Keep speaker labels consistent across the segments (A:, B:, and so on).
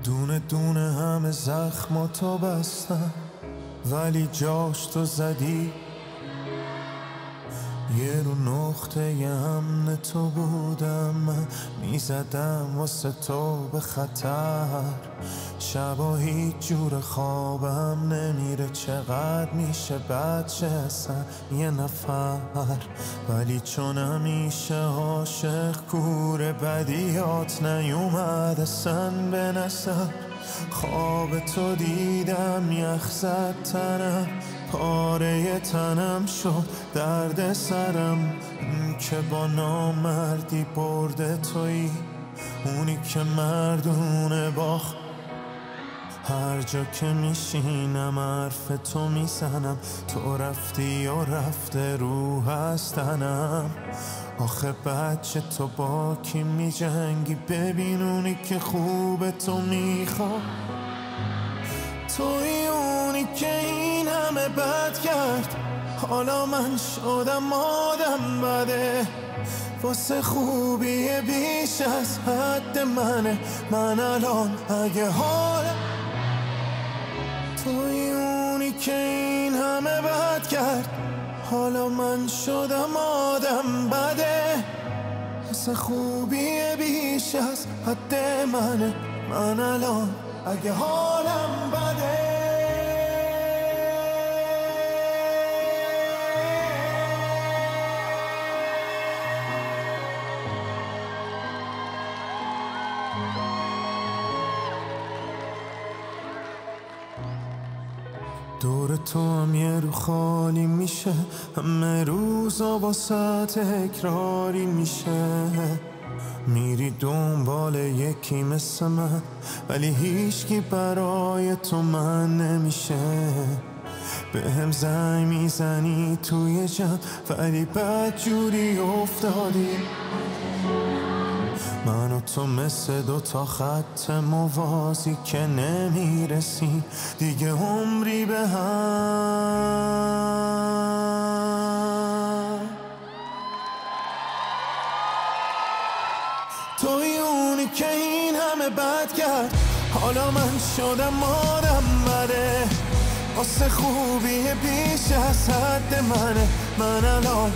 A: دونه دونه همه زخماتو بستم، ولی جاش تو زدی. یه رو نقطه امن تو بودم، من میزدم واسه تو به خطر. شبا هیچ جور خوابم نمیره، چقدر میشه بچه اصلا یه نفر. ولی چون همیشه عاشق کوره، بدیات نیومد اصلا به نظر. خواب تو دیدم یخ زد تنم، پاره تنم شد درد سرم. که با نامردی برده تویی، اونی که مردونه باخت. هر جا که میشینم حرف تو میزنم، تو رفتی و رفته رو هستنم. آخه بچه تو با کی میجنگی؟ ببین اونی که خوب تو میخواد، توی اونی که این همه بد کرد. حالا من شدم آدم بده، واسه خوبی بیش از حد منه. من الان اگه حالم، توی اونی که این همه بد کرد. حالا من شدم آدم بده، واسه خوبی بیش از حد منه. من الان اگه حالم بده. دور تو هم یه رو خالی میشه، همه روزا واسه تکراری میشه. میری دنبال یکی مثل من، ولی هیچکی برای تو من نمیشه. به هم زنگ میزنی توی جمع، ولی بد جوری افتادی. من و تو مثل دوتا خط موازی که نمیرسی دیگه عمری به هم. توی اونی که این همه بد کرد. حالا من شدم آدم بده، واسه خوبی بیش از حد منه. من الان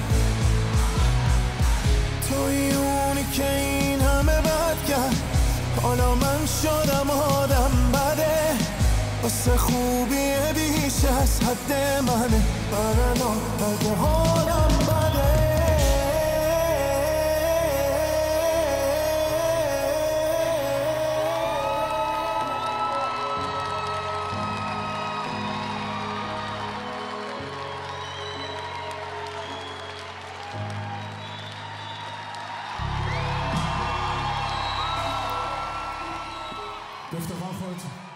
A: توی اونی که این همه بد کرد. حالا من شدم آدم بده، واسه خوبی بیش از حد منه. من الان اگه حالم بده.
B: به افتخار خودتون.